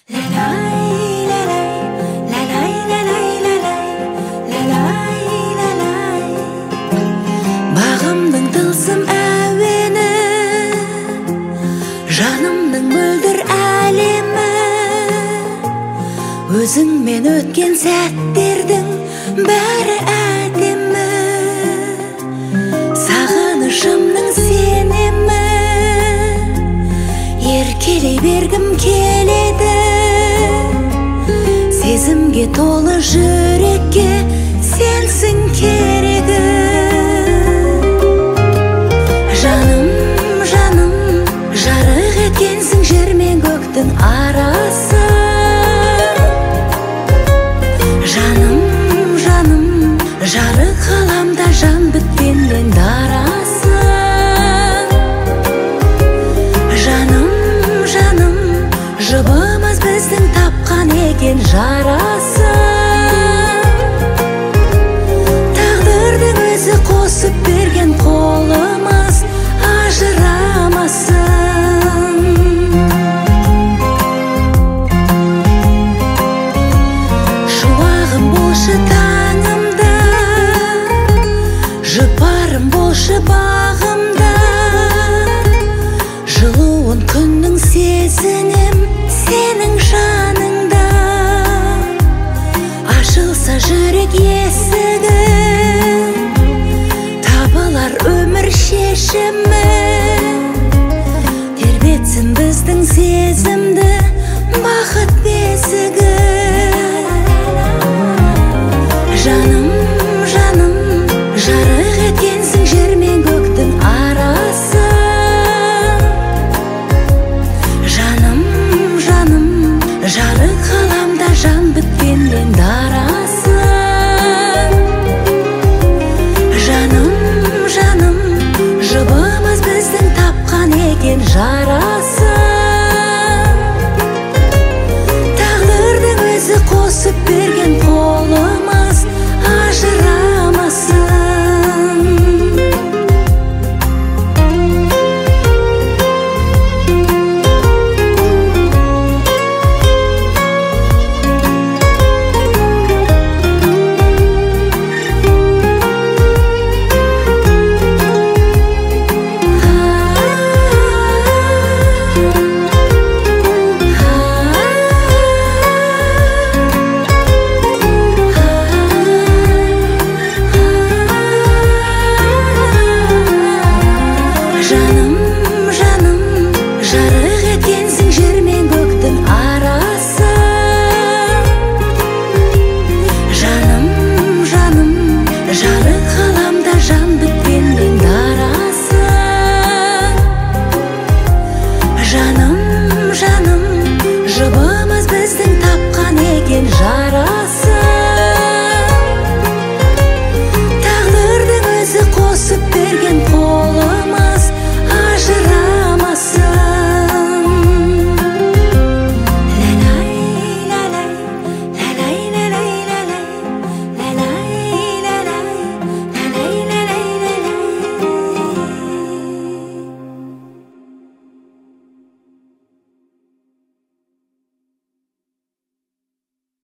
Бағымның тылсым әуені, жанымның мөлдір әлемі, өзіңмен өткен сәттердің бәрі әдемі. Сағынышымның сенемі, еркелей бергім келеді. Сезімге толы жүрекке сенсің керегі. Жаным, жаным, жарық еткенсің жер мен көктің арасы. Жаным, жаным, жарық ғаламда жан біткенмен дарасы. Жаным, жаным, жұбымыз біздің тапқан екен жарасы. Тағдырдың өзі қосып берген қолымыз ажырамасын. Шуағым болшы таңымда, жұпарым болшы бағымда, жылуын күннің сезінем сенің жаныңда. Ашылса жүрек есігі, табылар өмір шешімі. Тербетсін біздің сезімді бақыт бесігі.